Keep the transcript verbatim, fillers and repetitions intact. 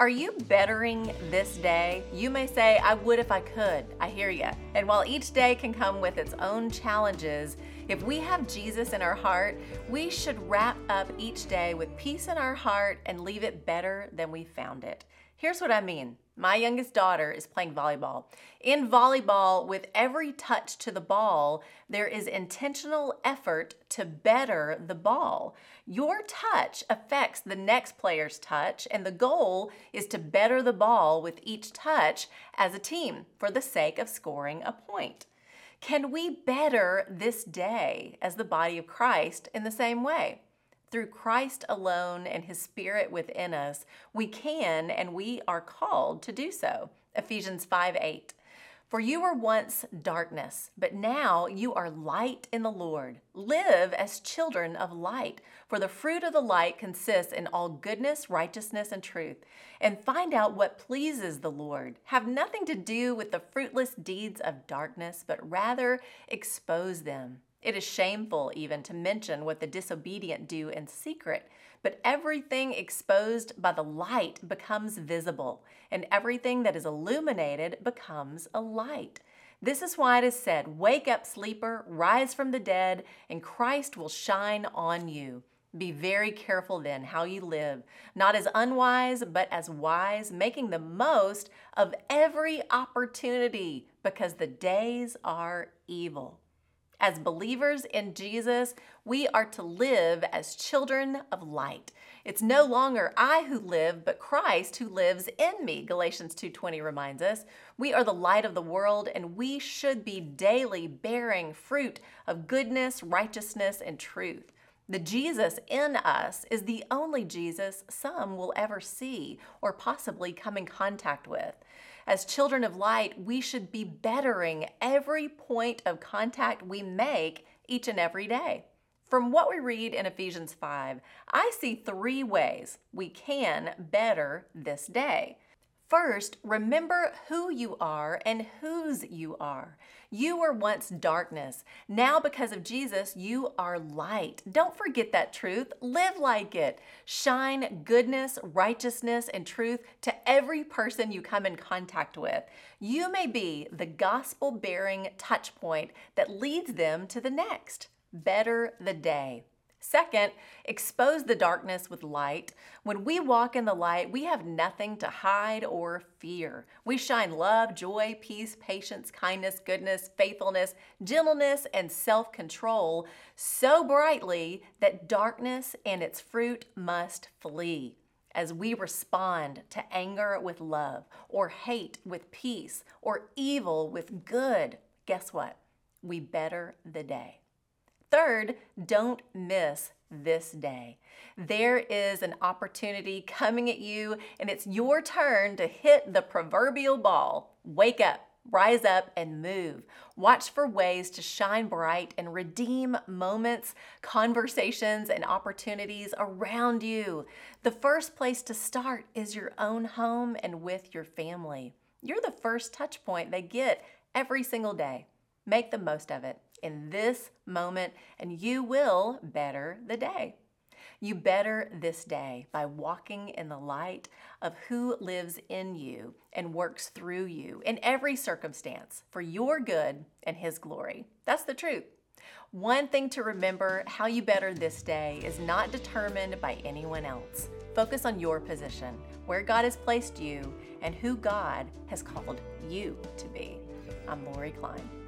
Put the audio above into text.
Are you bettering this day? You may say, I would if I could. I hear you. And while each day can come with its own challenges, if we have Jesus in our heart, we should wrap up each day with peace in our heart and leave it better than we found it. Here's what I mean. My youngest daughter is playing volleyball. In volleyball, with every touch to the ball, there is intentional effort to better the ball. Your touch affects the next player's touch, and the goal is to better the ball with each touch as a team for the sake of scoring a point. Can we better this day as the body of Christ in the same way? Through Christ alone and His Spirit within us, we can and we are called to do so. Ephesians five eight. For you were once darkness, but now you are light in the Lord. Live as children of light, for the fruit of the light consists in all goodness, righteousness, and truth. And find out what pleases the Lord. Have nothing to do with the fruitless deeds of darkness, but rather expose them. It is shameful even to mention what the disobedient do in secret, but everything exposed by the light becomes visible, and everything that is illuminated becomes a light. This is why it is said, wake up, sleeper, rise from the dead, and Christ will shine on you. Be very careful then how you live, not as unwise, but as wise, making the most of every opportunity, because the days are evil. As believers in Jesus, we are to live as children of light. It's no longer I who live, but Christ who lives in me, Galatians two twenty reminds us. We are the light of the world, and we should be daily bearing fruit of goodness, righteousness, and truth. The Jesus in us is the only Jesus some will ever see or possibly come in contact with. As children of light, we should be bettering every point of contact we make each and every day. From what we read in Ephesians five, I see three ways we can better this day. First, remember who you are and whose you are. You were once darkness. Now, because of Jesus, you are light. Don't forget that truth. Live like it. Shine goodness, righteousness, and truth to every person you come in contact with. You may be the gospel-bearing touch point that leads them to the next. Better the day. Second, expose the darkness with light. When we walk in the light, we have nothing to hide or fear. We shine love, joy, peace, patience, kindness, goodness, faithfulness, gentleness, and self-control so brightly that darkness and its fruit must flee. As we respond to anger with love, or hate with peace, or evil with good, guess what? We better the day. Third, don't miss this day. There is an opportunity coming at you, and it's your turn to hit the proverbial ball. Wake up, rise up, and move. Watch for ways to shine bright and redeem moments, conversations, and opportunities around you. The first place to start is your own home and with your family. You're the first touch point they get every single day. Make the most of it in this moment, and you will better the day. You better this day by walking in the light of who lives in you and works through you in every circumstance for your good and His glory. That's the truth. One thing to remember, how you better this day is not determined by anyone else. Focus on your position, where God has placed you, and who God has called you to be. I'm Lori Klein.